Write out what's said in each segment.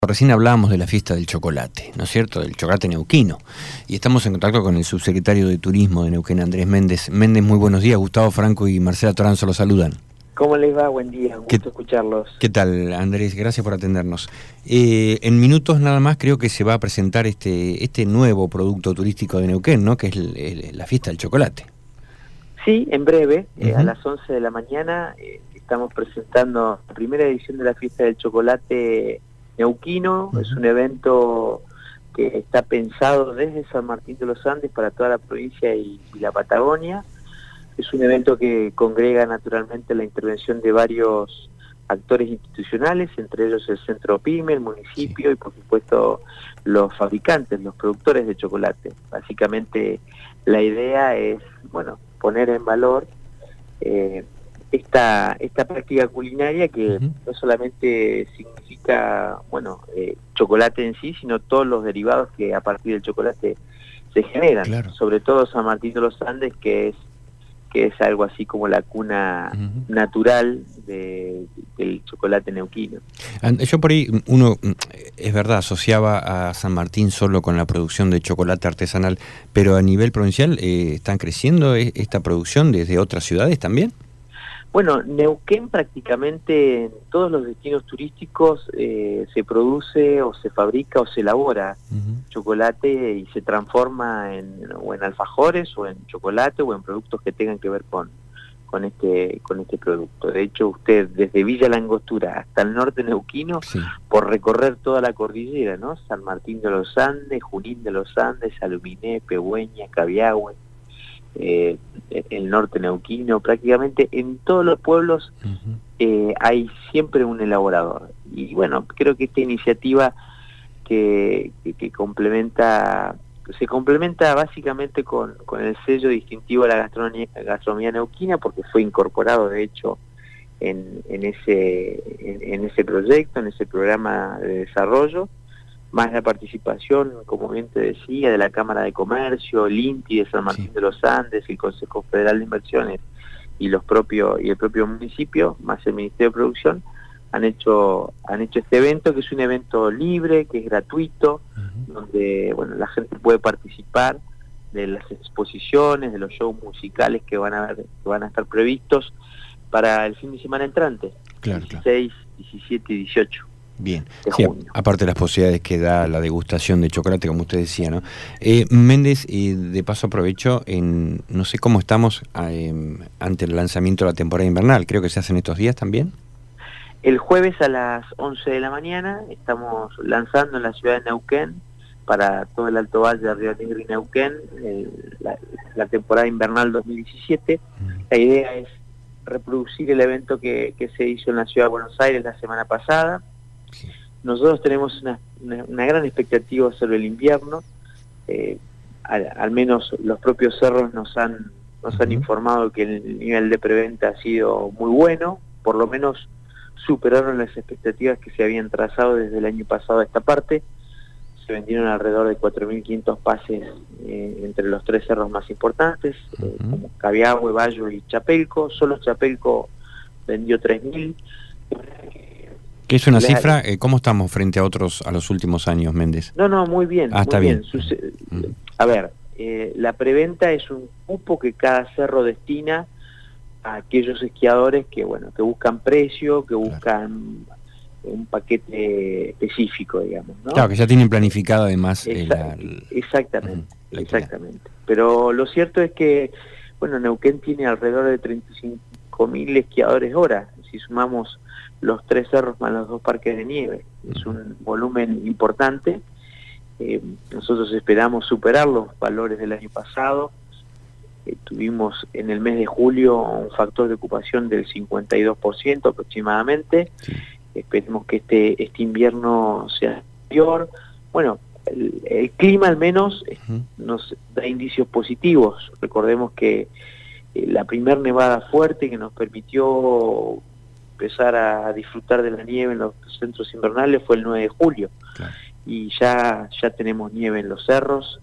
Recién hablábamos de la fiesta del chocolate, ¿no es cierto?, del chocolate neuquino. Y estamos en contacto con el subsecretario de Turismo de Neuquén, Andrés Méndez. Méndez, muy buenos días. Gustavo Franco y Marcela Toranzo los saludan. ¿Cómo les va? Buen día, un gusto escucharlos. ¿Qué tal, Andrés? Gracias por atendernos. En minutos nada más creo que se va a presentar este nuevo producto turístico de Neuquén, ¿no?, que es la fiesta del chocolate. Sí, en breve, a las 11 de la mañana, estamos presentando la primera edición de la fiesta del chocolate neuquino. Es un evento que está pensado desde San Martín de los Andes para toda la provincia y la Patagonia. Es un evento que congrega naturalmente la intervención de varios actores institucionales, entre ellos el Centro PYME, el municipio y por supuesto los fabricantes, los productores de chocolate. Básicamente la idea es, bueno, poner en valor esta práctica culinaria que no solamente significa, bueno, chocolate en sí, sino todos los derivados que a partir del chocolate se generan. Claro. Sobre todo San Martín de los Andes, que es algo así como la cuna natural del chocolate neuquino. Yo por ahí, uno, es verdad, asociaba a San Martín solo con la producción de chocolate artesanal, pero a nivel provincial, ¿están creciendo esta producción desde otras ciudades también? Bueno, Neuquén prácticamente en todos los destinos turísticos se produce o se fabrica o se elabora chocolate y se transforma en alfajores o en chocolate o en productos que tengan que ver con este producto. De hecho, usted desde Villa La Angostura hasta el norte neuquino, por recorrer toda la cordillera, ¿no? San Martín de los Andes, Junín de los Andes, Aluminé, Pegüeña, Cabiahue, el norte neuquino, prácticamente en todos los pueblos hay siempre un elaborador. Y bueno, creo que esta iniciativa que se complementa básicamente con el sello distintivo de la gastronomía neuquina, porque fue incorporado de hecho en ese proyecto, en ese programa de desarrollo, más la participación, como bien te decía, de la Cámara de Comercio, el INTI de San Martín de los Andes, el Consejo Federal de Inversiones y el propio municipio, más el Ministerio de Producción, han hecho este evento, que es un evento libre, que es gratuito, donde bueno, la gente puede participar de las exposiciones, de los shows musicales que van a estar previstos para el fin de semana entrante, 16, 17 y 18. Bien, sí, aparte de las posibilidades que da la degustación de chocolate, como usted decía, ¿no? Méndez, de paso aprovecho, no sé cómo estamos ante el lanzamiento de la temporada invernal, creo que se hacen estos días también. El jueves a las 11 de la mañana estamos lanzando en la ciudad de Neuquén, para todo el Alto Valle de Río Negro y Neuquén, la temporada invernal 2017. La idea es reproducir el evento que se hizo en la ciudad de Buenos Aires la semana pasada. Nosotros tenemos una gran expectativa sobre el invierno. Al menos los propios cerros nos han informado que el nivel de preventa ha sido muy bueno, por lo menos superaron las expectativas que se habían trazado desde el año pasado a esta parte. Se vendieron alrededor de 4.500 pases entre los tres cerros más importantes, como Cabiahue, Bayo y Chapelco. Solo Chapelco vendió 3.000. ¿Qué es una cifra? ¿Cómo estamos frente a los últimos años, Méndez? No, muy bien. Está bien. A ver, la preventa es un cupo que cada cerro destina a aquellos esquiadores que buscan precio, que buscan un paquete específico, digamos, ¿no? Claro, que ya tienen planificado además exactamente. Pero lo cierto es que, bueno, Neuquén tiene alrededor de 35.000 esquiadores hora, si sumamos los tres cerros más los dos parques de nieve. Es un volumen importante. Nosotros esperamos superar los valores del año pasado. Tuvimos en el mes de julio un factor de ocupación del 52% aproximadamente. Esperemos que este invierno sea mayor. Bueno, el clima al menos nos da indicios positivos. Recordemos que la primer nevada fuerte que nos permitió empezar a disfrutar de la nieve en los centros invernales fue el 9 de julio. Y ya tenemos nieve en los cerros.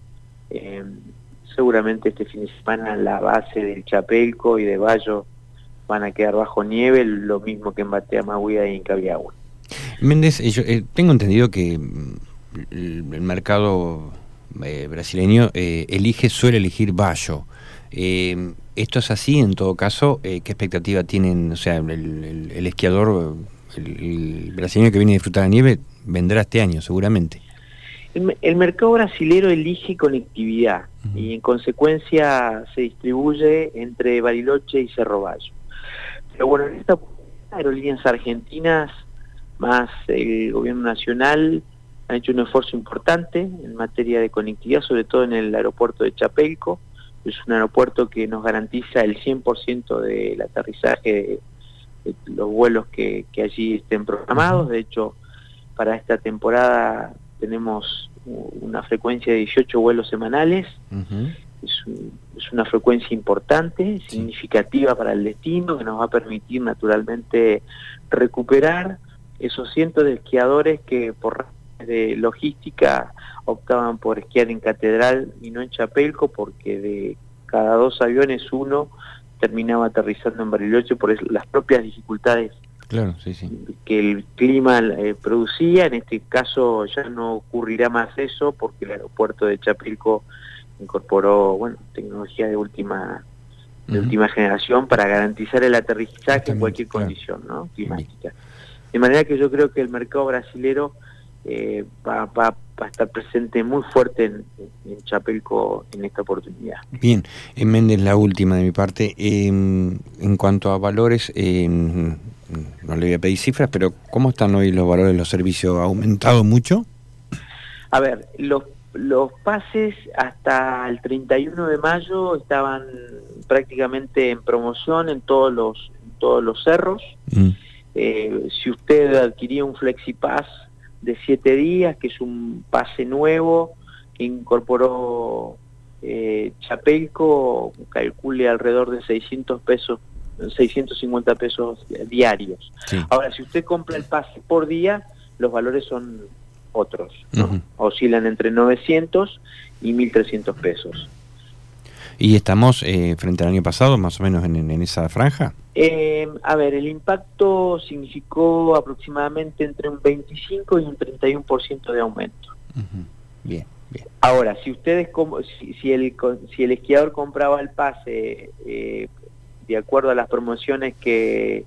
Seguramente este fin de semana la base del Chapelco y de Bayo van a quedar bajo nieve, lo mismo que en Batea Maguida y en Cabiahue. Méndez, yo tengo entendido que el mercado brasileño suele elegir Bayo. ¿Esto es así en todo caso? ¿Qué expectativa tienen? O sea, el esquiador, el brasileño que viene a disfrutar la nieve, vendrá este año seguramente. El mercado brasilero elige conectividad y en consecuencia se distribuye entre Bariloche y Cerro Bayo. Pero bueno, en esta aerolíneas argentinas más el gobierno nacional han hecho un esfuerzo importante en materia de conectividad, sobre todo en el aeropuerto de Chapelco. Es un aeropuerto que nos garantiza el 100% del aterrizaje de los vuelos que allí estén programados. De hecho, para esta temporada tenemos una frecuencia de 18 vuelos semanales. Es una frecuencia importante, significativa para el destino, que nos va a permitir naturalmente recuperar esos cientos de esquiadores que por razones de logística optaban por esquiar en Catedral y no en Chapelco, porque de cada 2 aviones uno terminaba aterrizando en Bariloche por las propias dificultades que el clima producía. En este caso ya no ocurrirá más eso, porque el aeropuerto de Chapelco incorporó tecnología de última generación para garantizar el aterrizaje en cualquier condición, ¿no?, climática. De manera que yo creo que el mercado brasilero va a estar presente muy fuerte en Chapelco en esta oportunidad. Bien, Méndez, la última de mi parte. En cuanto a valores, no le voy a pedir cifras, pero ¿cómo están hoy los valores de los servicios? ¿Ha aumentado mucho? A ver, los pases hasta el 31 de mayo estaban prácticamente en promoción en todos los cerros. Si usted adquiría un FlexiPass de 7 días, que es un pase nuevo que incorporó Chapelco, calcule alrededor de 600 pesos, 650 pesos diarios. Ahora, si usted compra el pase por día, los valores son otros, ¿no? Oscilan entre 900 y 1.300 pesos. ¿Y estamos frente al año pasado, más o menos en esa franja? A ver, el impacto significó aproximadamente entre un 25 y un 31% de aumento. Bien. Ahora, si ustedes si el esquiador compraba el pase de acuerdo a las promociones que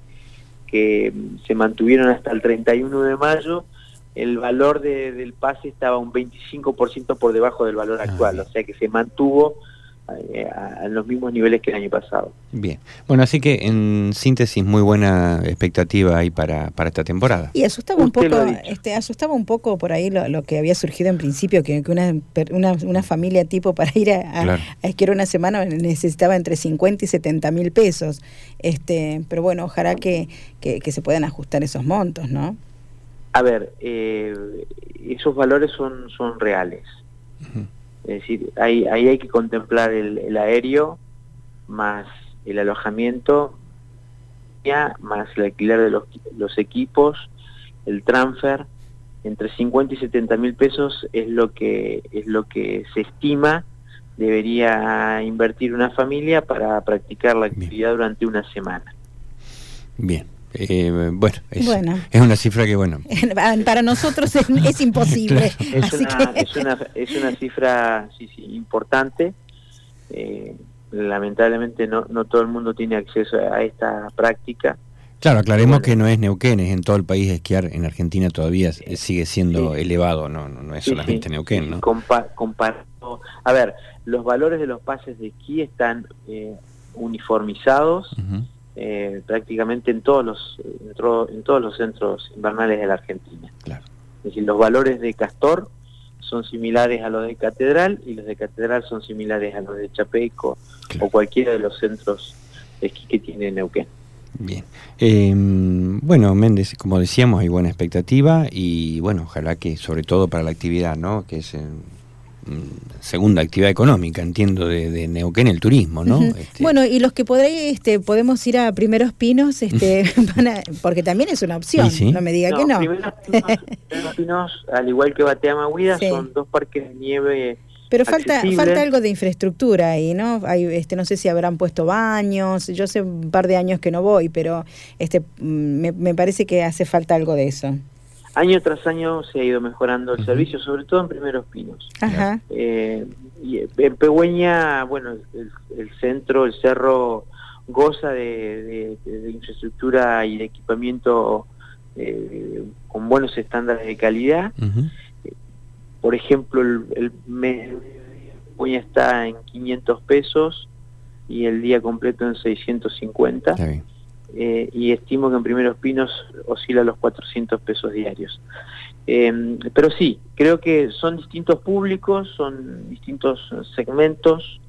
se mantuvieron hasta el 31 de mayo, el valor del pase estaba un 25% por debajo del valor actual, o sea que se mantuvo a los mismos niveles que el año pasado. Bien, bueno, así que en síntesis muy buena expectativa ahí para esta temporada. Y asustaba un poco por ahí lo que había surgido en principio, que una familia tipo para ir a esquiar una semana necesitaba entre 50 y 70 mil pesos, pero bueno, ojalá que se puedan ajustar esos montos, ¿no? A ver, esos valores son reales. Es decir, ahí hay que contemplar el aéreo, más el alojamiento, más el alquiler de los equipos, el transfer. Entre 50 y 70 mil pesos es lo que se estima debería invertir una familia para practicar la actividad durante una semana. Bien. Bueno, es una cifra que, para nosotros es imposible. Claro. Es una cifra importante. Lamentablemente no todo el mundo tiene acceso a esta práctica. Claro, aclaremos que no es Neuquén, es en todo el país. Esquiar en Argentina todavía sigue siendo elevado, no es solamente Neuquén, ¿no? Comparado. A ver, los valores de los pases de esquí están uniformizados prácticamente en todos los centros invernales de la Argentina. Claro. Es decir, los valores de Castor son similares a los de Catedral y los de Catedral son similares a los de Chapelco o cualquiera de los centros de esquí que tiene Neuquén. Bien. Bueno, Méndez, como decíamos, hay buena expectativa y ojalá que sobre todo para la actividad, ¿no?, que es segunda actividad económica, entiendo, de Neuquén, el turismo, ¿no? Bueno, y los que podemos ir a Primeros Pinos, porque también es una opción, no me diga que no. Primeros Pinos, al igual que Bateama Huida, son 2 parques de nieve. Pero falta algo de infraestructura ahí, ¿no? Hay, no sé si habrán puesto baños. Yo hace un par de años que no voy, pero me parece que hace falta algo de eso. año tras año se ha ido mejorando el servicio, sobre todo en Primeros Pinos. Ajá. Y en Pehuen, bueno, el centro, el cerro, goza de infraestructura y de equipamiento con buenos estándares de calidad. Por ejemplo, el Pehuen está en 500 pesos y el día completo en 650. Y estimo que en Primeros Pinos oscila los 400 pesos diarios. Pero sí, creo que son distintos públicos, son distintos segmentos,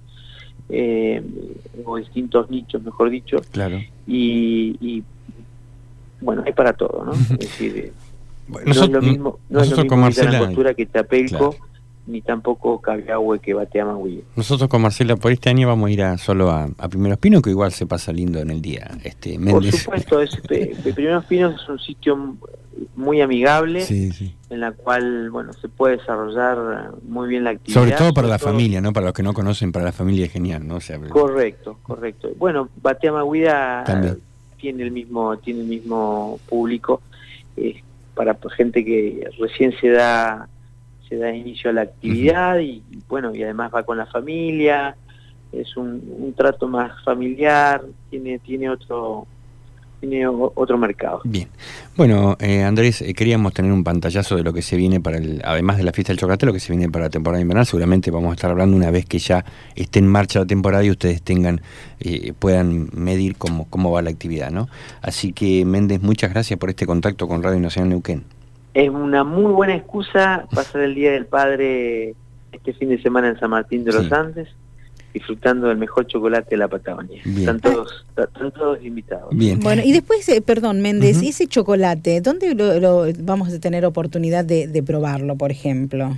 o distintos nichos, mejor dicho. Claro. Y bueno, hay para todo, ¿no? Es decir, bueno, no es lo mismo con Marcela, la costura que Chapelco, claro, ni tampoco Cabiahue que Bateama-Huille. Nosotros con Marcela por este año vamos a ir solo a Primeros Pinos, que igual se pasa lindo en el día. Por supuesto, Primeros Pinos es un sitio muy amigable, sí, sí, en la cual, bueno, se puede desarrollar muy bien la actividad. Sobre todo para la familia, ¿no? Para los que no conocen, para la familia es genial, ¿no? O sea, correcto. Bueno, Bateama-Huille tiene el mismo público, para gente que recién se da inicio a la actividad, y bueno, y además va con la familia, es un trato más familiar, tiene otro mercado. Bien. Bueno, Andrés, queríamos tener un pantallazo de lo que se viene además de la fiesta del chocolate, lo que se viene para la temporada invernal. Seguramente vamos a estar hablando una vez que ya esté en marcha la temporada y ustedes puedan medir cómo va la actividad, ¿no? Así que, Méndez, muchas gracias por este contacto con Radio Nacional Neuquén. Es una muy buena excusa pasar el Día del Padre este fin de semana en San Martín de los Andes, disfrutando del mejor chocolate de la Patagonia. Están todos invitados. Bien. Bueno, y después, perdón, Méndez, ese chocolate, ¿dónde lo vamos a tener oportunidad de probarlo, por ejemplo?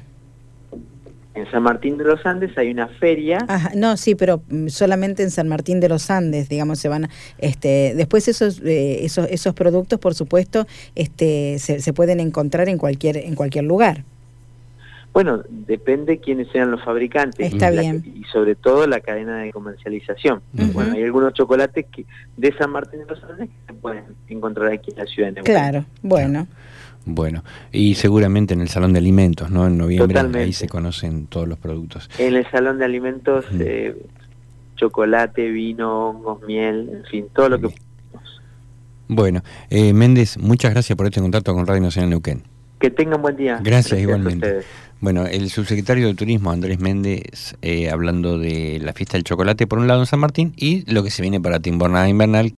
En San Martín de los Andes hay una feria. Ajá, no, sí, pero solamente en San Martín de los Andes, digamos, se van después esos productos, por supuesto, se pueden encontrar en cualquier lugar. Bueno, depende quiénes sean los fabricantes. Está bien. Y sobre todo la cadena de comercialización. Bueno, hay algunos chocolates de San Martín de los Andes que se pueden encontrar aquí en la ciudad de Neuquén. Claro, bueno. Bueno, y seguramente en el Salón de Alimentos, ¿no? En noviembre. Totalmente. Ahí se conocen todos los productos. En el Salón de Alimentos, chocolate, vino, hongos, miel, en fin, todo lo que... Bueno, Méndez, muchas gracias por este contacto con Radio Nacional Neuquén. Que tengan buen día. Gracias igualmente. Bueno, el subsecretario de Turismo, Andrés Méndez, hablando de la fiesta del chocolate, por un lado en San Martín, y lo que se viene para temporada invernal,